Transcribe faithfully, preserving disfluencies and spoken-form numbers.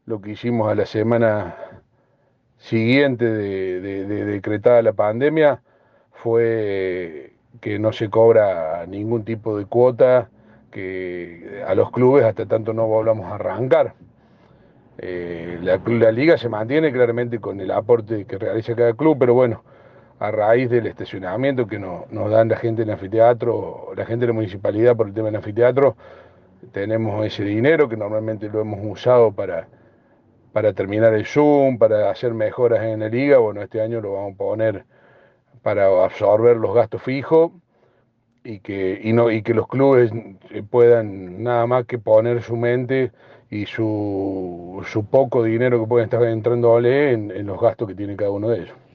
lo que hicimos a la semana siguiente de, de- de decretada la pandemia fue que no se cobra ningún tipo de cuota que a los clubes hasta tanto no volvamos a arrancar. Eh, la, la liga se mantiene claramente con el aporte que realiza cada club, pero bueno, a raíz del estacionamiento que no- nos dan la gente del anfiteatro, la gente de la municipalidad por el tema del anfiteatro, tenemos ese dinero que normalmente lo hemos usado para, para terminar el Zoom, para hacer mejoras en la liga. Bueno, este año lo vamos a poner para absorber los gastos fijos y que, y no, y que los clubes puedan nada más que poner su mente y su, su poco dinero que pueden estar entrando en, en los gastos que tiene cada uno de ellos.